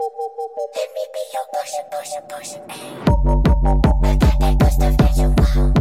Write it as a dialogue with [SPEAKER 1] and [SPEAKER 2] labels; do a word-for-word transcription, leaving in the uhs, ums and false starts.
[SPEAKER 1] Let me be your Porsche, Porsche, Porsche, ayy. I got that good stuff that you want.